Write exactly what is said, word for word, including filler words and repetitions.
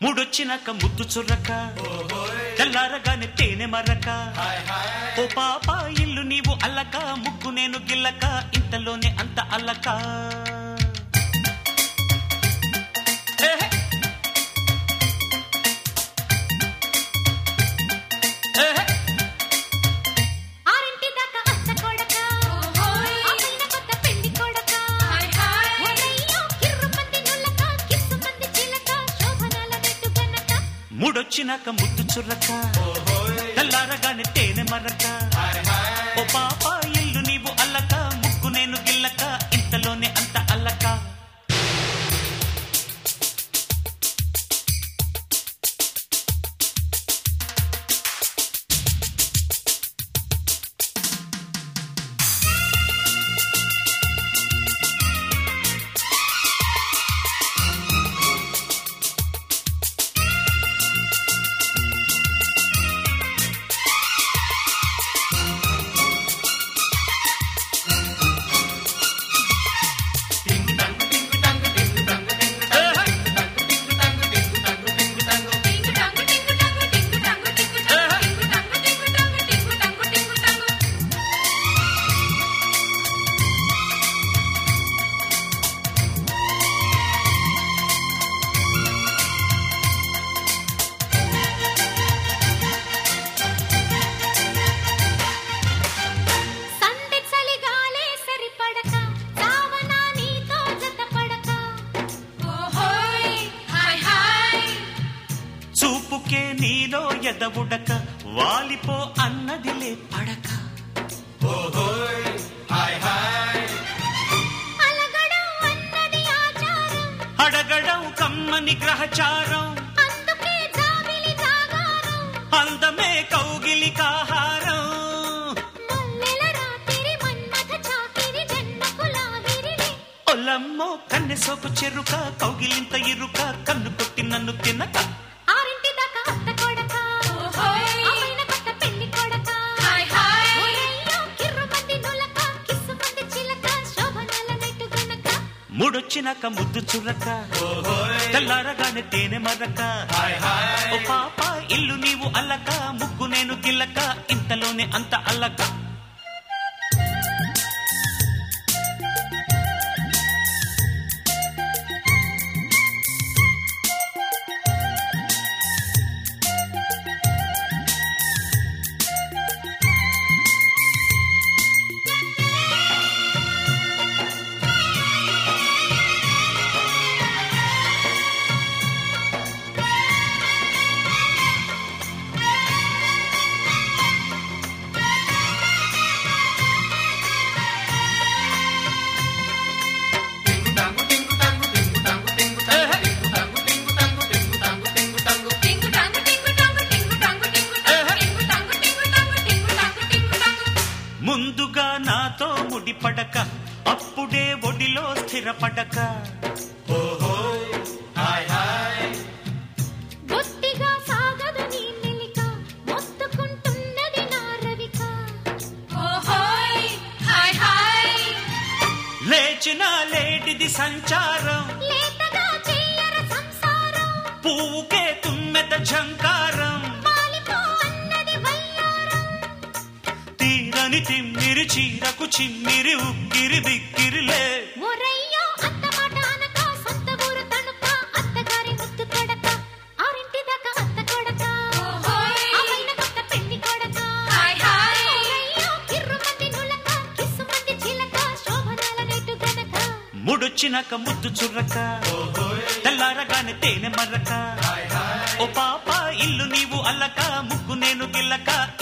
ముడొచ్చినాక ముద్దు చుర్రక తెల్లారగానే తేనె మరక ఓ పాప ఇల్లు నీవు అల్లక ముగ్గు నేను గిల్లక ఇంతలోనే అంత అల్లక ముడొచ్చినాక ముద్దు చుర్రక తెల్లారగానే తేనె మరక ఓ పాప ఇల్లు నీవు అల్లక ముగ్గు నేను గిల్లక ఇంతలోనే అంత అల్లక చూపుకే నీలో ఎదవుడక వాలిపో అన్నదిలే పడక అడగడం కమ్మని గ్రహచారం అందమే కౌగిలి కాహారం ఒల్లమ్మో కన్నె సోపు చెరుక కౌగిలింత ఇరుక కన్ను కొట్టి నన్ను తినక ముడొచ్చినాక ముద్దు చుర్రక తెల్లారగానే తేనె మరక ఓ పాప ఇల్లు నీవు అల్లక ముగ్గు నేను గిల్లక ఇంతలోనే అంత అల్లక ముందుగా నాతో ముడిపడక అప్పుడే ఒడిలో స్థిరపడక బొత్తిగా సాగదు నీ మెలిక మొత్తుకుంటున్నది నా రవిక లేచిన లేడిది సంచారం లేతగా చెయ్యర సంసారం పువ్వుకే తుమ్మెద ఝంకారం తీరని తిమ్మిరి చీరకు చిమ్మిరి ఉక్కిరి బిక్కిరిలే ఒరయ్యో అత్తమాట అనక సొంత ఊరు తణుక అత్తగారి ముద్దు కొడక ఆరింటి దాకా అత్త కొడక అమ్మైన కొత్త పెళ్లి కొడక ఒరయ్యో కిర్రుమంది నులక కిస్సుమంది చిలక శోభనాల నెట్టు గనక ముడొచ్చినాక ముద్దు చుర్రక తెల్లారగానే తేనె మరక ఓ పాప ఇల్లు నీవు అల్లక ముగ్గు నేను గిల్లక